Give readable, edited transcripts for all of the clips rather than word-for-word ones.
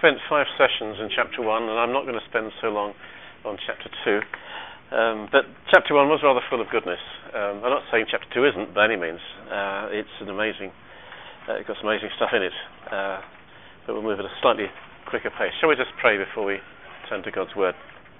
spent 5 sessions in chapter 1, and I'm not going to spend so long on chapter 2. But chapter 1 was rather full of goodness. I'm not saying chapter 2 isn't by any means. It's an amazing, it's got some amazing stuff in it. But we'll move at a slightly quicker pace. Shall we just pray before we turn to God's Word?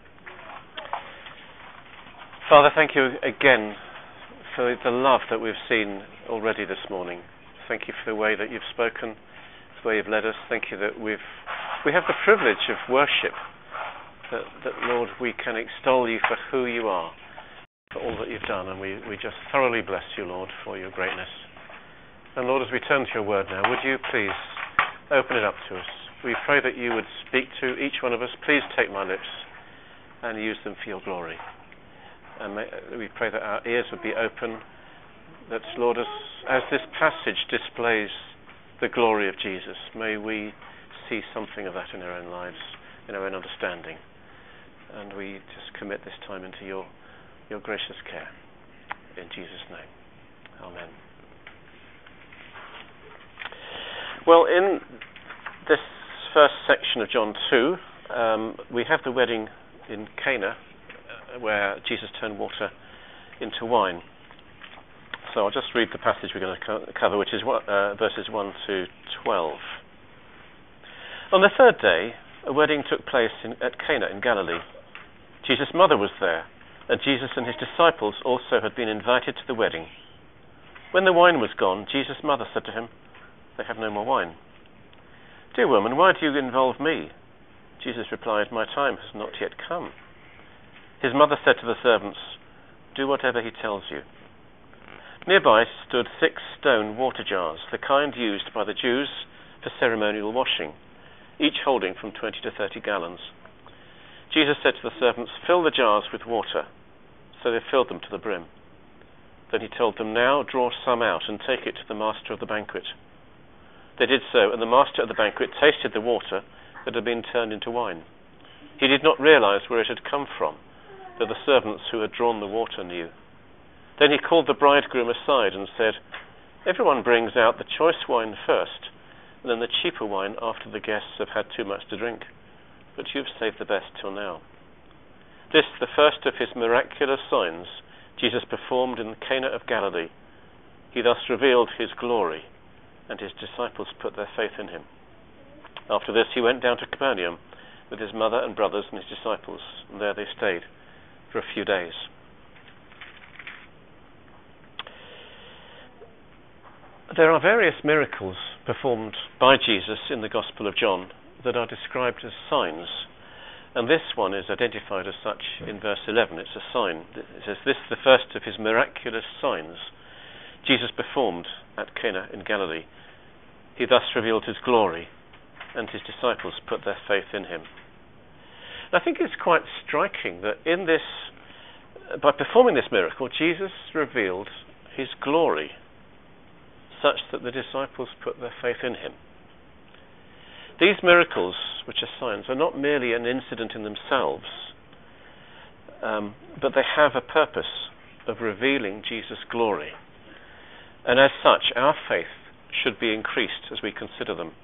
Father, thank you again for the love that we've seen already this morning. Thank you for the way that you've spoken, the way you've led us. Thank you that we have the privilege of worship, that Lord, we can extol you for who you are, for all that you've done, and we just thoroughly bless you, Lord, for your greatness. And Lord, as we turn to your word now, would you please open it up to us? We pray that you would speak to each one of us. Please take my lips and use them for your glory. And we pray that our ears would be open, that, Lord, as this passage displays the glory of Jesus, may we see something of that in our own lives, in our own understanding. And we just commit this time into your gracious care. In Jesus' name. Amen. Well, in this first section of John 2, we have the wedding in Cana, where Jesus turned water into wine. So I'll just read the passage we're going to cover, which is verses 1 to 12. On the third day, a wedding took place at Cana in Galilee. Jesus' mother was there, and Jesus and his disciples also had been invited to the wedding. When the wine was gone, Jesus' mother said to him, "They have no more wine." "Dear woman, why do you involve me?" Jesus replied, "My time has not yet come." His mother said to the servants, "Do whatever he tells you." Nearby stood 6 stone water jars, the kind used by the Jews for ceremonial washing, each holding from 20 to 30 gallons. Jesus said to the servants, "Fill the jars with water." So they filled them to the brim. Then he told them, "Now draw some out and take it to the master of the banquet." They did so, and the master of the banquet tasted the water that had been turned into wine. He did not realize where it had come from, though the servants who had drawn the water knew. Then he called the bridegroom aside and said, "Everyone brings out the choice wine first, and then the cheaper wine after the guests have had too much to drink. But you've saved the best till now." This, the first of his miraculous signs, Jesus performed in Cana of Galilee. He thus revealed his glory, and his disciples put their faith in him. After this, he went down to Capernaum with his mother and brothers and his disciples, and there they stayed for a few days. There are various miracles performed by Jesus in the Gospel of John that are described as signs, and this one is identified as such in verse 11. It's a sign. It says, "This, the first of his miraculous signs, Jesus performed at Cana in Galilee. He thus revealed his glory, and his disciples put their faith in him." And I think it's quite striking that in this, by performing this miracle, Jesus revealed his glory, such that the disciples put their faith in him. These miracles, which are signs, are not merely an incident in themselves, but they have a purpose of revealing Jesus' glory. And as such, our faith should be increased as we consider them.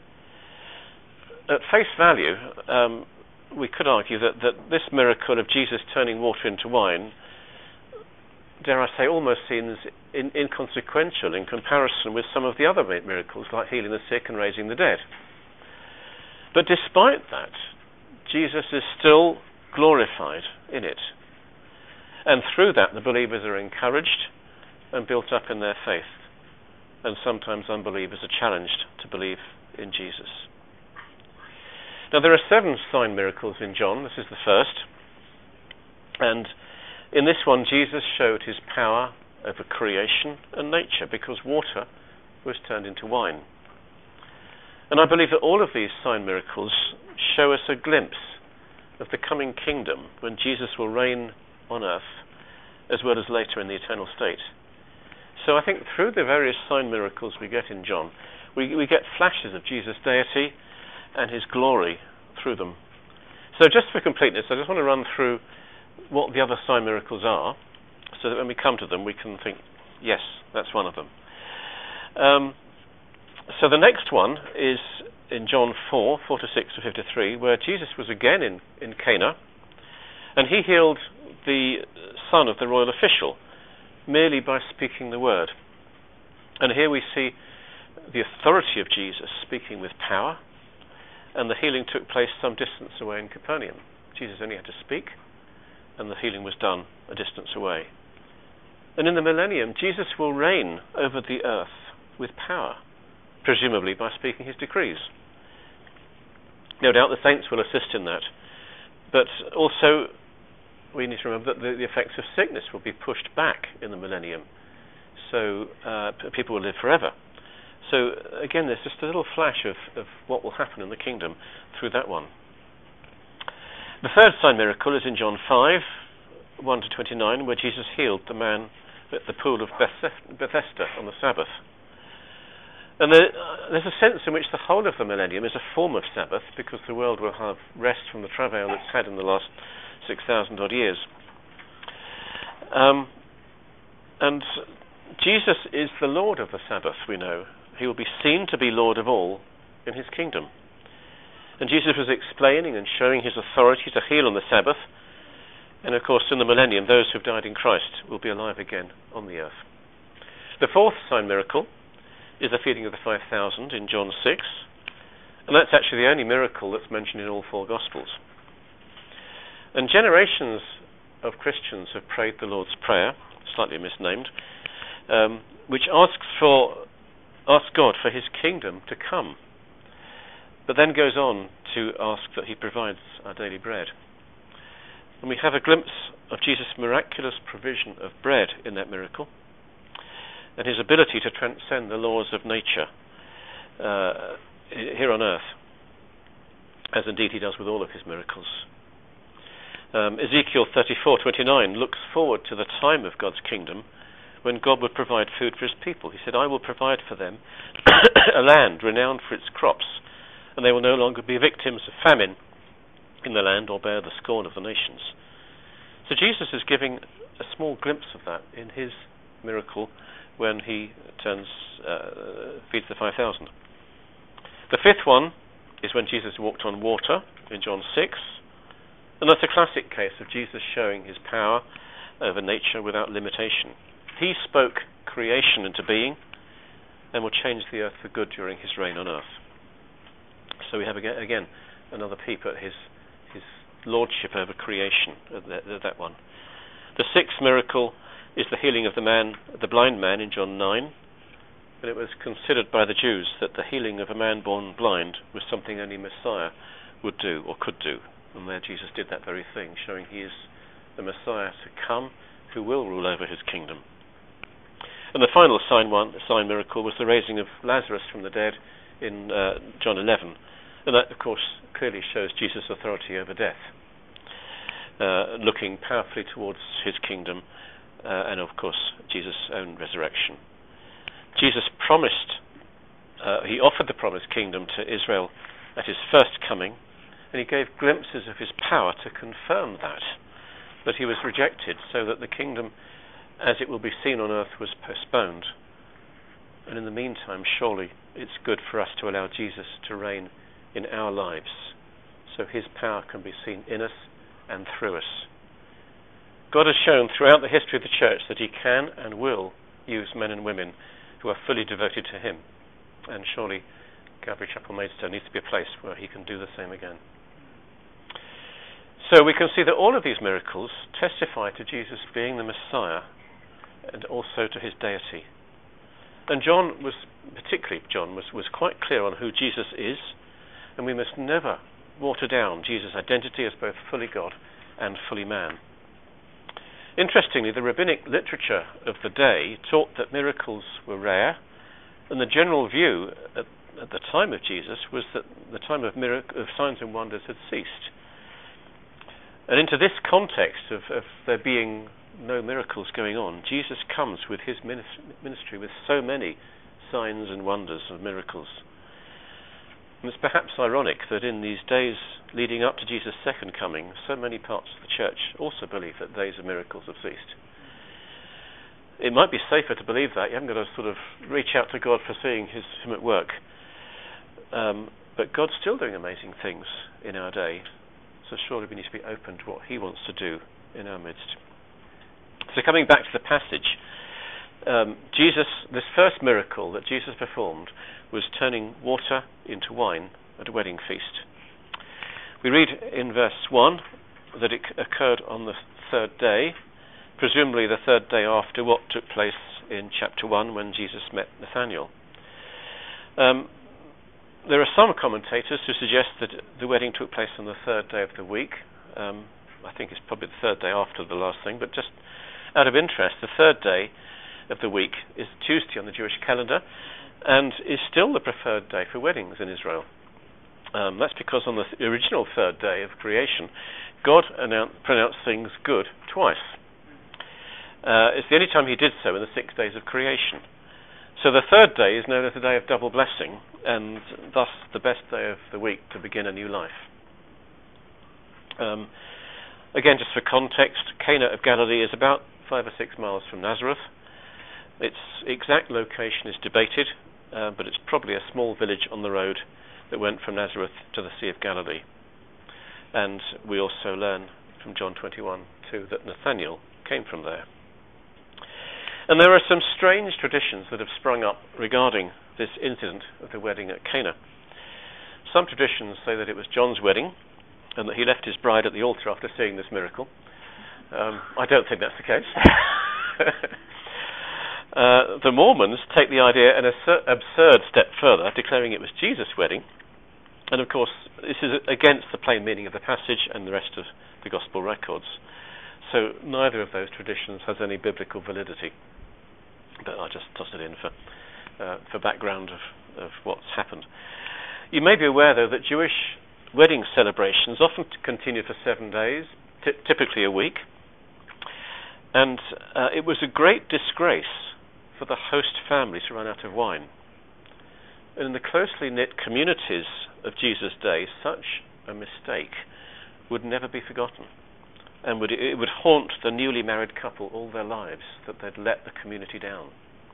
At face value, we could argue that this miracle of Jesus turning water into wine, dare I say, almost seems inconsequential in comparison with some of the other miracles, like healing the sick and raising the dead. But despite that, Jesus is still glorified in it. And through that, the believers are encouraged and built up in their faith. And sometimes unbelievers are challenged to believe in Jesus. Now, there are 7 sign miracles in John. This is the first. And in this one, Jesus showed his power over creation and nature, because water was turned into wine. And I believe that all of these sign miracles show us a glimpse of the coming kingdom, when Jesus will reign on earth, as well as later in the eternal state. So I think through the various sign miracles we get in John, we get flashes of Jesus' deity and his glory through them. So just for completeness, I just want to run through what the other sign miracles are, so that when we come to them, we can think, yes, that's one of them. So the next one is in John 4, 46 to 53, where Jesus was again in Cana, and he healed the son of the royal official merely by speaking the word. And here we see the authority of Jesus speaking with power, and the healing took place some distance away in Capernaum. Jesus only had to speak, and the healing was done a distance away. And in the millennium, Jesus will reign over the earth with power, presumably by speaking his decrees. No doubt the saints will assist in that, but also we need to remember that the effects of sickness will be pushed back in the millennium, so people will live forever. So again, there's just a little flash of what will happen in the kingdom through that one. The third sign miracle is in John 5, 1 to 29, where Jesus healed the man at the pool of Bethesda on the Sabbath. And there's a sense in which the whole of the millennium is a form of Sabbath, because the world will have rest from the travail it's had in the last 6,000 odd years. And Jesus is the Lord of the Sabbath, we know. He will be seen to be Lord of all in his kingdom. And Jesus was explaining and showing his authority to heal on the Sabbath. And of course, in the millennium, those who have died in Christ will be alive again on the earth. The fourth sign miracle is the feeding of the 5,000 in John 6. And that's actually the only miracle that's mentioned in all four Gospels. And generations of Christians have prayed the Lord's Prayer, slightly misnamed, which asks God for his kingdom to come, but then goes on to ask that he provides our daily bread. And we have a glimpse of Jesus' miraculous provision of bread in that miracle, and his ability to transcend the laws of nature here on earth, as indeed he does with all of his miracles. Ezekiel 34:29 looks forward to the time of God's kingdom when God would provide food for his people. He said, I will provide for them a land renowned for its crops, and they will no longer be victims of famine in the land or bear the scorn of the nations. So Jesus is giving a small glimpse of that in his miracle when he feeds the 5,000. The fifth one is when Jesus walked on water in John 6, and that's a classic case of Jesus showing his power over nature without limitation. He spoke creation into being and will change the earth for good during his reign on earth. So we have again another peep at his lordship over creation, that one. The sixth miracle is the healing of the blind man in John 9. And it was considered by the Jews that the healing of a man born blind was something only Messiah would do or could do. And there Jesus did that very thing, showing he is the Messiah to come who will rule over his kingdom. And the final sign miracle was the raising of Lazarus from the dead in John 11. And that, of course, clearly shows Jesus' authority over death, looking powerfully towards his kingdom and, of course, Jesus' own resurrection. Jesus promised, he offered the promised kingdom to Israel at his first coming, and he gave glimpses of his power to confirm that. But he was rejected, so that the kingdom, as it will be seen on earth, was postponed. And in the meantime, surely it's good for us to allow Jesus to reign in our lives, so his power can be seen in us and through us. God has shown throughout the history of the church that he can and will use men and women who are fully devoted to him. And surely Calvary Chapel Maidstone needs to be a place where he can do the same again. So we can see that all of these miracles testify to Jesus being the Messiah and also to his deity. And John was quite clear on who Jesus is, and we must never water down Jesus' identity as both fully God and fully man. Interestingly, the rabbinic literature of the day taught that miracles were rare, and the general view at the time of Jesus was that the time of signs and wonders had ceased. And into this context of there being no miracles going on, Jesus comes with his ministry with so many signs and wonders of miracles. And it's perhaps ironic that in these days leading up to Jesus' second coming, so many parts of the church also believe that days of miracles have ceased. It might be safer to believe that. You haven't got to sort of reach out to God for seeing him at work. But God's still doing amazing things in our day, so surely we need to be open to what he wants to do in our midst. So coming back to the passage, this first miracle that Jesus performed was turning water into wine at a wedding feast. We read in verse 1 that it occurred on the third day, presumably the third day after what took place in chapter 1 when Jesus met Nathanael. There are some commentators who suggest that the wedding took place on the third day of the week. I think it's probably the third day after the last thing, but just out of interest, the third day of the week is Tuesday on the Jewish calendar and is still the preferred day for weddings in Israel. That's because on the original third day of creation, God pronounced things good twice. It's the only time he did so in the 6 days of creation. So the third day is known as the day of double blessing, and thus the best day of the week to begin a new life. Again, just for context, Cana of Galilee is about 5 or 6 miles from Nazareth. Its exact location is debated, but it's probably a small village on the road that went from Nazareth to the Sea of Galilee. And we also learn from John 21 too that Nathanael came from there. And there are some strange traditions that have sprung up regarding this incident of the wedding at Cana. Some traditions say that it was John's wedding and that he left his bride at the altar after seeing this miracle. I don't think that's the case. The Mormons take the idea an absurd step further, declaring it was Jesus' wedding. And of course, this is against the plain meaning of the passage and the rest of the gospel records. So neither of those traditions has any biblical validity. But I'll just toss it in for background of what's happened. You may be aware, though, that Jewish wedding celebrations often continue for 7 days, typically a week. And it was a great disgrace for the host family to run out of wine. And in the closely knit communities of Jesus' day, such a mistake would never be forgotten. And it would haunt the newly married couple all their lives, that they'd let the community down.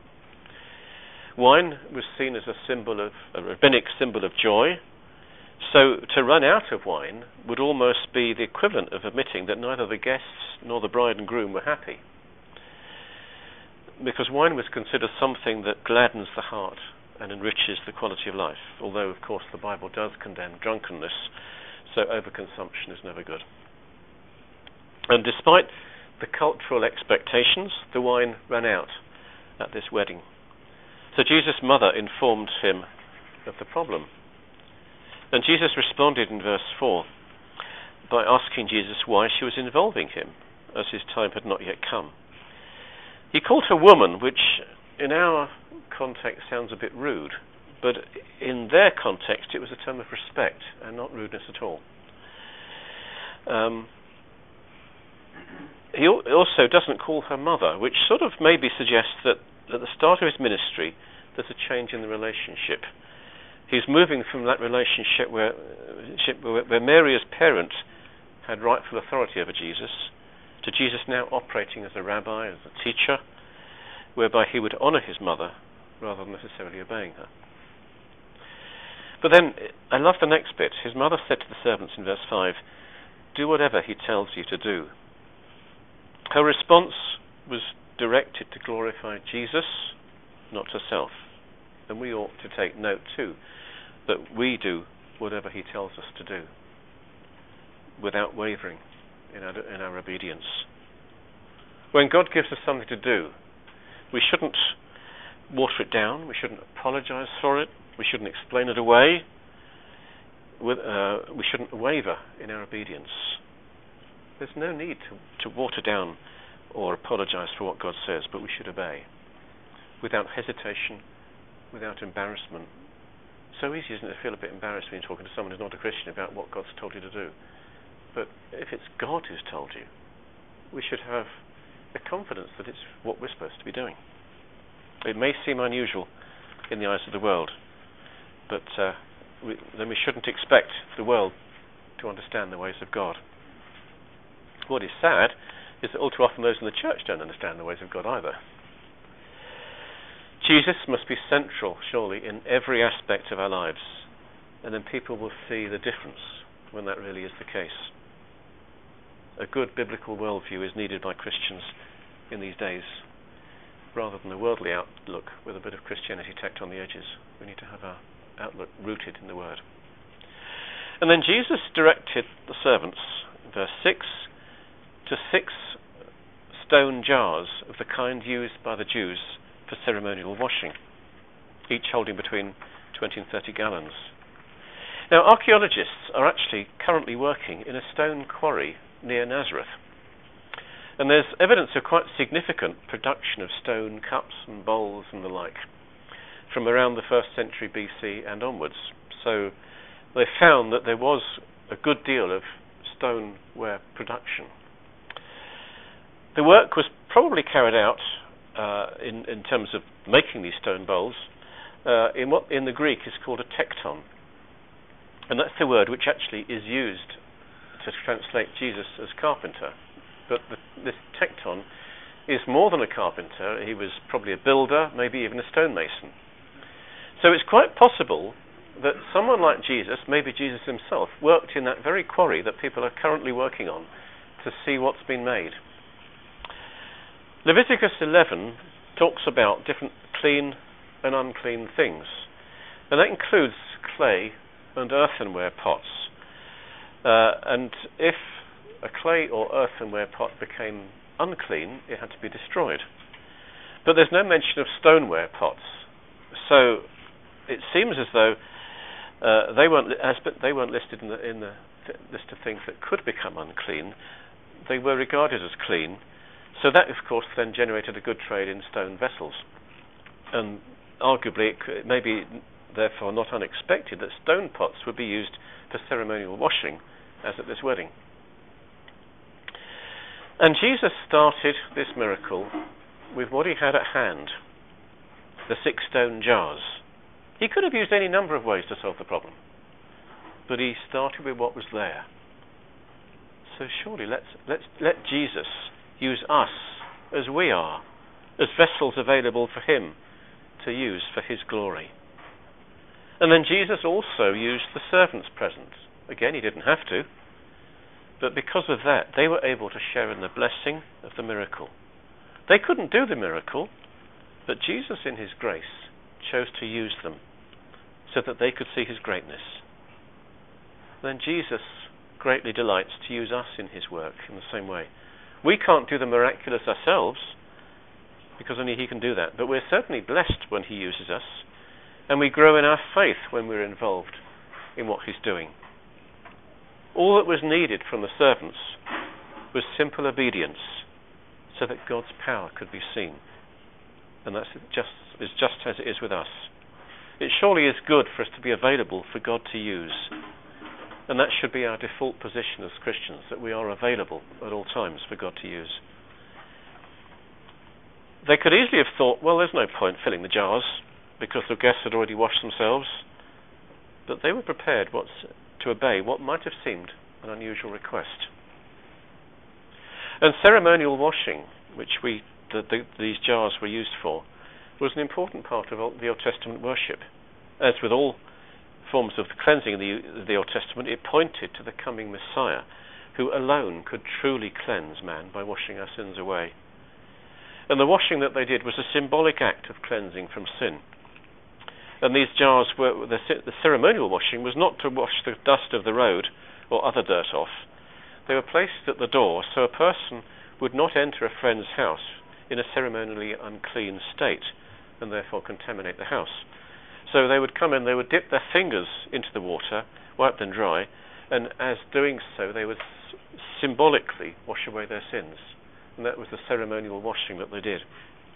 Wine was seen as a rabbinic symbol of joy, so to run out of wine would almost be the equivalent of admitting that neither the guests nor the bride and groom were happy. Because wine was considered something that gladdens the heart and enriches the quality of life, although of course the Bible does condemn drunkenness, so overconsumption is never good. And despite the cultural expectations, the wine ran out at this wedding. So Jesus' mother informed him of the problem. And Jesus responded in verse 4 by asking Jesus why she was involving him, as his time had not yet come. He called her woman, which in our context sounds a bit rude, but in their context it was a term of respect and not rudeness at all. He also doesn't call her mother, which sort of maybe suggests that at the start of his ministry there's a change in the relationship. He's moving from that relationship where Mary as parent had rightful authority over Jesus, to Jesus now operating as a rabbi, as a teacher, whereby he would honor his mother rather than necessarily obeying her. But then, I love the next bit. His mother said to the servants in verse 5, "Do whatever he tells you to do." Her response was directed to glorify Jesus, not herself. And we ought to take note too, that we do whatever he tells us to do, without wavering in our obedience. When God gives us something to do, we shouldn't water it down, we shouldn't apologize for it, we shouldn't explain it away, we shouldn't waver in our obedience. There's no need to water down or apologize for what God says, but we should obey without hesitation, without embarrassment. So easy, isn't it, to feel a bit embarrassed when you're talking to someone who's not a Christian about what God's told you to do. But if it's God who's told you, we should have the confidence that it's what we're supposed to be doing. It may seem unusual in the eyes of the world, but then we shouldn't expect the world to understand the ways of God. What is sad is that all too often those in the church don't understand the ways of God either. Jesus must be central, surely, in every aspect of our lives. and then people will see the difference when that really is the case. A good biblical worldview is needed by Christians in these days, rather than a worldly outlook with a bit of Christianity tacked on the edges. We need to have our outlook rooted in the Word. And then Jesus directed the servants, verse 6, to 6 stone jars of the kind used by the Jews for ceremonial washing, each holding between 20 and 30 gallons. Now, archaeologists are actually currently working in a stone quarry near Nazareth, and there's evidence of quite significant production of stone cups and bowls and the like from around the 1st century BC and onwards. So they found that there was a good deal of stoneware production. The work was probably carried out in terms of making these stone bowls in what in the Greek is called a tekton, and that's the word which actually is used to translate Jesus as carpenter. But this tekton is more than a carpenter. He was probably a builder, maybe even a stonemason. So it's quite possible that someone like Jesus, maybe Jesus himself, worked in that very quarry that people are currently working on to see what's been made. Leviticus 11 talks about different clean and unclean things, and that includes clay and earthenware pots. And if a clay or earthenware pot became unclean, it had to be destroyed. But there's no mention of stoneware pots, so it seems as though they weren't listed in the list of things that could become unclean. They were regarded as clean, so that of course then generated a good trade in stone vessels. And arguably it may be therefore not unexpected that stone pots would be used for ceremonial washing, as at this wedding. And Jesus started this miracle with what he had at hand, the 6 stone jars. He could have used any number of ways to solve the problem, but he started with what was there. So surely let Jesus use us as we are, as vessels available for him to use for his glory. And then Jesus also used the servants present. Again, he didn't have to, but because of that, they were able to share in the blessing of the miracle. They couldn't do the miracle, but Jesus in his grace chose to use them so that they could see his greatness. Then Jesus greatly delights to use us in his work in the same way. We can't do the miraculous ourselves, because only he can do that, but we're certainly blessed when he uses us, and we grow in our faith when we're involved in what he's doing. All that was needed from the servants was simple obedience so that God's power could be seen. And that's just as it is with us. It surely is good for us to be available for God to use. And that should be our default position as Christians, that we are available at all times for God to use. They could easily have thought, well, there's no point filling the jars because the guests had already washed themselves. But they were prepared to obey what might have seemed an unusual request. And ceremonial washing, which these jars were used for, was an important part of the Old Testament worship. As with all forms of the cleansing of the Old Testament, it pointed to the coming Messiah, who alone could truly cleanse man by washing our sins away. And the washing that they did was a symbolic act of cleansing from sin. And these jars were, the ceremonial washing was not to wash the dust of the road or other dirt off. They were placed at the door so a person would not enter a friend's house in a ceremonially unclean state and therefore contaminate the house. So they would come in, they would dip their fingers into the water, wipe them dry, and as doing so they would symbolically wash away their sins. And that was the ceremonial washing that they did.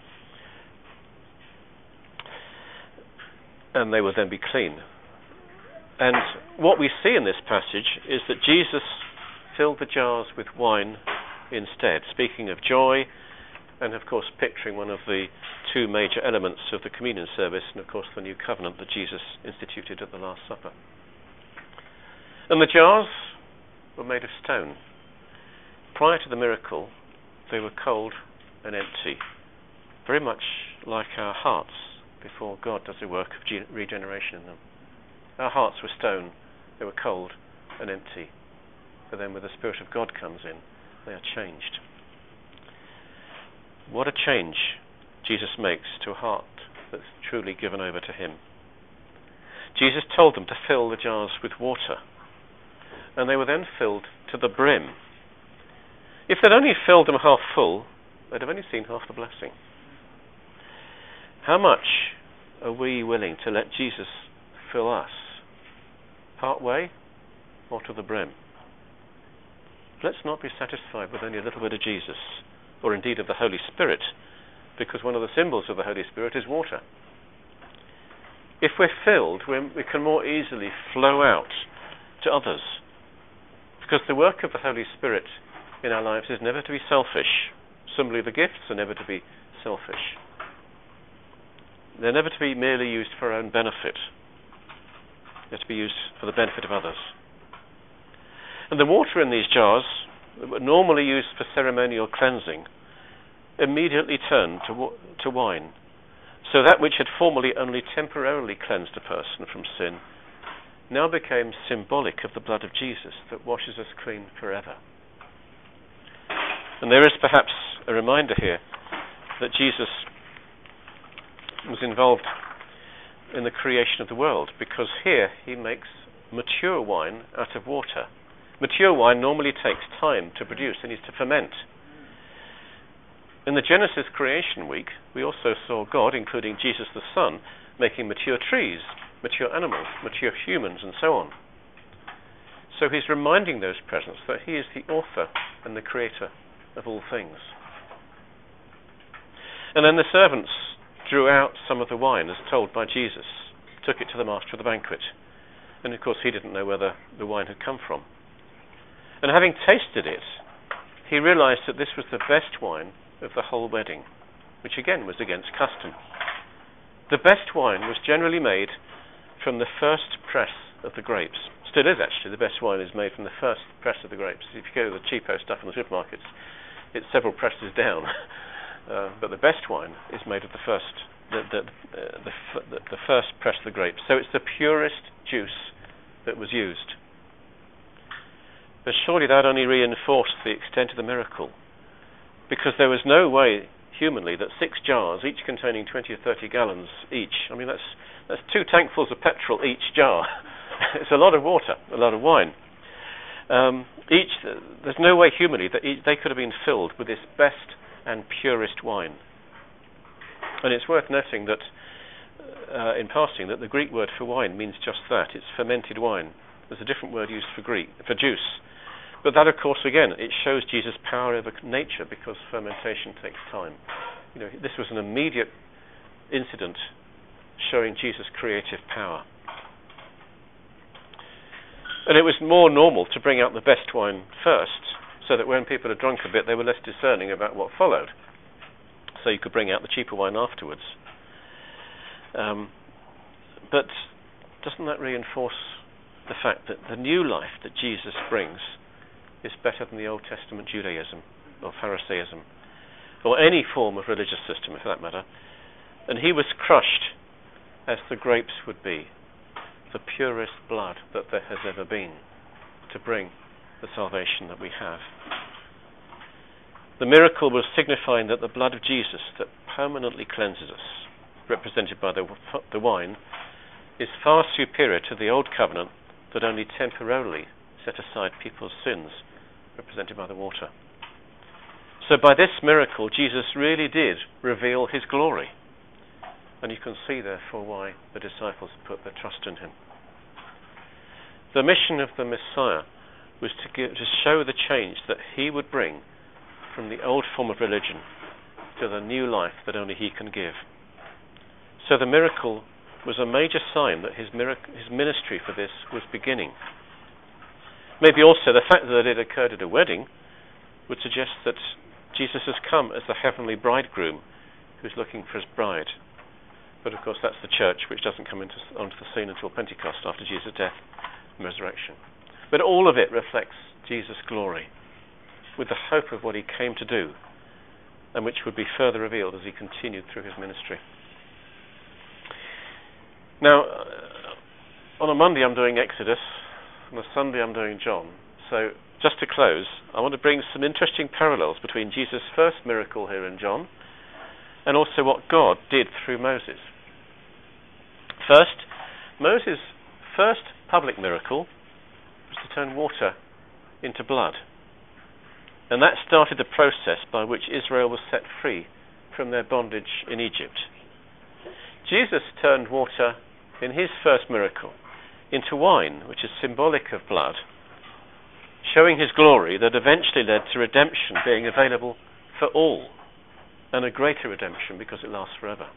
And they would then be clean. And what we see in this passage is that Jesus filled the jars with wine instead, speaking of joy, and of course picturing one of the 2 major elements of the communion service, and of course the new covenant that Jesus instituted at the Last Supper. And the jars were made of stone. Prior to the miracle, they were cold and empty, very much like our hearts before God does a work of regeneration in them. Our hearts were stone, they were cold and empty. But then when the Spirit of God comes in, they are changed. What a change Jesus makes to a heart that's truly given over to him. Jesus told them to fill the jars with water, and they were then filled to the brim. If they'd only filled them half full, they'd have only seen half the blessing. How much are we willing to let Jesus fill us? Part way or to the brim? Let's not be satisfied with only a little bit of Jesus, or indeed of the Holy Spirit, because one of the symbols of the Holy Spirit is water. If we're filled, we can more easily flow out to others, because the work of the Holy Spirit in our lives is never to be selfish. Similarly, the gifts are never to be selfish. They're never to be merely used for our own benefit. They're to be used for the benefit of others. And the water in these jars, that were normally used for ceremonial cleansing, immediately turned to wine. So that which had formerly only temporarily cleansed a person from sin now became symbolic of the blood of Jesus that washes us clean forever. And there is perhaps a reminder here that Jesus was involved in the creation of the world, because here he makes mature wine out of water. Mature wine normally takes time to produce. It needs to ferment. In the Genesis creation week, we also saw God, including Jesus the Son, making mature trees, mature animals, mature humans, and so on. So he's reminding those present that he is the author and the creator of all things. And then the servants drew out some of the wine, as told by Jesus, took it to the master of the banquet. And of course he didn't know where the wine had come from. And having tasted it, he realized that this was the best wine of the whole wedding, which again was against custom. The best wine was generally made from the first press of the grapes. Still is, actually. The best wine is made from the first press of the grapes. If you go to the cheapo stuff in the supermarkets, it's several presses down. But the best wine is made of the first press of the grapes. So it's the purest juice that was used. But surely that only reinforced the extent of the miracle, because there was no way humanly that 6 jars, each containing 20 or 30 gallons each, I mean that's 2 tankfuls of petrol each jar. It's a lot of water, a lot of wine. There's no way humanly that they could have been filled with this best and purest wine. And it's worth noting that, in passing, that the Greek word for wine means just that. It's fermented wine. There's a different word used for juice. But that, of course, again, it shows Jesus' power over nature, because fermentation takes time. This was an immediate incident showing Jesus' creative power. And it was more normal to bring out the best wine first, so that when people had drunk a bit, they were less discerning about what followed. So you could bring out the cheaper wine afterwards. But doesn't that reinforce the fact that the new life that Jesus brings is better than the Old Testament Judaism or Pharisaism or any form of religious system, for that matter? And he was crushed as the grapes would be, the purest blood that there has ever been, to bring the salvation that we have. The miracle was signifying that the blood of Jesus that permanently cleanses us, represented by the wine, is far superior to the old covenant that only temporarily set aside people's sins, represented by the water. So by this miracle, Jesus really did reveal his glory. And you can see, therefore, why the disciples put their trust in him. The mission of the Messiah was to show the change that he would bring from the old form of religion to the new life that only he can give. So the miracle was a major sign that his ministry for this was beginning. Maybe also the fact that it occurred at a wedding would suggest that Jesus has come as the heavenly bridegroom who's looking for his bride. But of course that's the church, which doesn't come onto the scene until Pentecost, after Jesus' death and resurrection. But all of it reflects Jesus' glory, with the hope of what he came to do, and which would be further revealed as he continued through his ministry. Now, on a Monday I'm doing Exodus, on a Sunday I'm doing John. So just to close, I want to bring some interesting parallels between Jesus' first miracle here in John and also what God did through Moses. First, Moses' first public miracle was to turn water into blood. And that started the process by which Israel was set free from their bondage in Egypt. Jesus turned water in his first miracle into wine, which is symbolic of blood, showing his glory that eventually led to redemption being available for all, and a greater redemption because it lasts forever.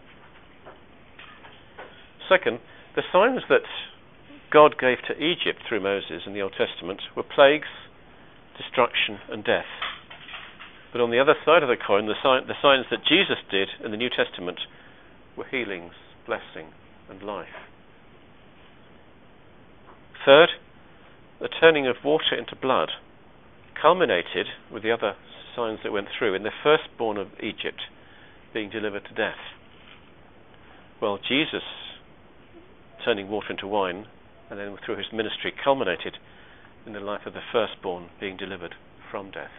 Second, the signs that God gave to Egypt through Moses in the Old Testament were plagues, destruction and death. But on the other side of the coin, the signs that Jesus did in the New Testament were healings, blessing and life. Third, the turning of water into blood culminated with the other signs that went through in the firstborn of Egypt being delivered to death. Well, Jesus turning water into wine and then through his ministry culminated in the life of the firstborn being delivered from death.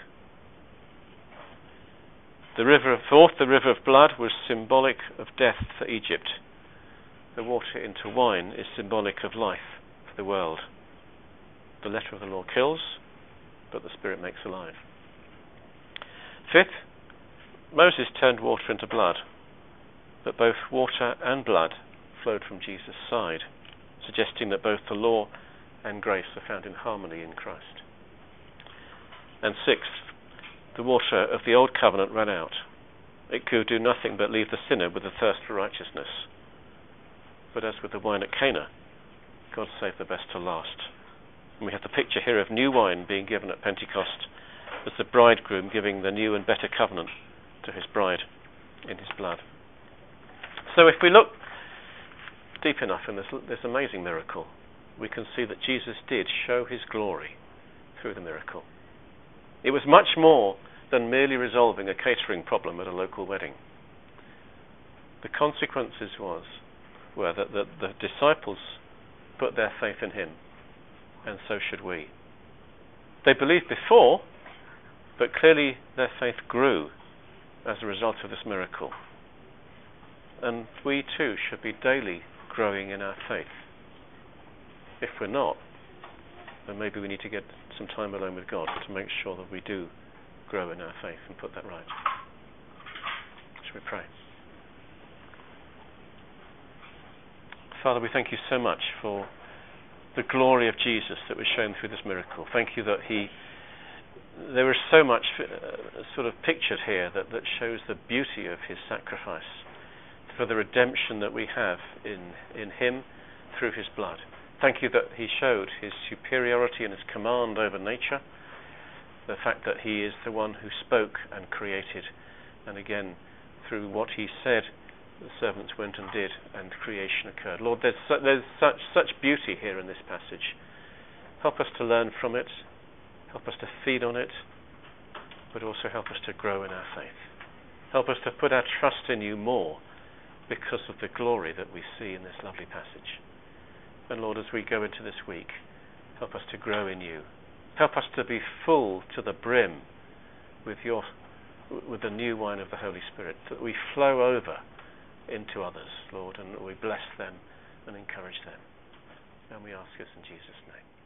The river of blood was symbolic of death for Egypt. The water into wine is symbolic of life for the world. The letter of the law kills, but the Spirit makes alive. Fifth, Moses turned water into blood, but both water and blood flowed from Jesus' side, suggesting that both the law and grace are found in harmony in Christ. And sixth, the water of the old covenant ran out. It could do nothing but leave the sinner with a thirst for righteousness. But as with the wine at Cana, God saved the best to last. And we have the picture here of new wine being given at Pentecost as the bridegroom giving the new and better covenant to his bride in his blood. So if we look deep enough in this amazing miracle, we can see that Jesus did show his glory through the miracle. It was much more than merely resolving a catering problem at a local wedding. The consequences were that the disciples put their faith in him, and so should we. They believed before, but clearly their faith grew as a result of this miracle. And we too should be daily growing in our faith. If we're not, then maybe we need to get some time alone with God to make sure that we do grow in our faith and put that right. Shall we pray? Father, we thank you so much for the glory of Jesus that was shown through this miracle. Thank you that there was so much sort of pictured here that shows the beauty of his sacrifice for the redemption that we have in him through his blood. Thank you that he showed his superiority and his command over nature, the fact that he is the one who spoke and created, and again, through what he said, the servants went and did, and creation occurred. Lord, there's such beauty here in this passage. Help us to learn from it, help us to feed on it, but also help us to grow in our faith. Help us to put our trust in you more because of the glory that we see in this lovely passage. And Lord, as we go into this week, help us to grow in you. Help us to be full to the brim with the new wine of the Holy Spirit, that we flow over into others, Lord, and we bless them and encourage them. And we ask this in Jesus' name.